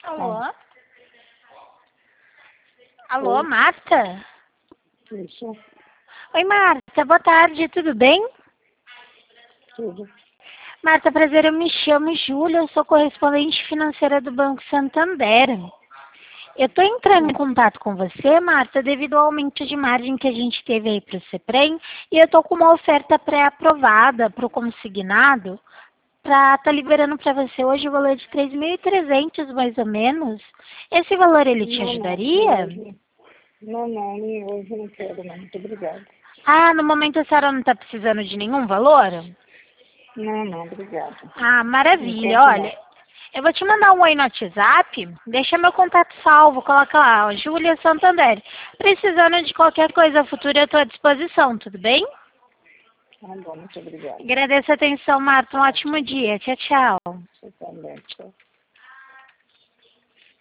Alô? Alô, Oi. Marta? Isso, Oi, Marta, boa tarde, tudo bem? tudo. Marta, prazer, eu me chamo Júlia, eu sou correspondente financeira do Banco Santander. Eu estou entrando em contato com você, Marta, devido ao aumento de margem que a gente teve aí para o CEPREM, e eu estou com uma oferta pré-aprovada para o consignado, para estar liberando para você hoje o valor de 3.300 mais ou menos. Esse valor ele te ajudaria? Nem hoje não quero, não. Muito obrigada. Ah, no momento a senhora não está precisando de nenhum valor? Não, obrigada. Ah, maravilha. Enquanto não. Olha, eu vou te mandar um oi no WhatsApp, deixa meu contato salvo, coloca lá, ó, Júlia Santander. Precisando de qualquer coisa futura, eu estou à disposição, tudo bem? Tá bom, muito obrigada. Agradeço a atenção, Marta. Um ótimo dia. Tchau, tchau. Você também. Tchau.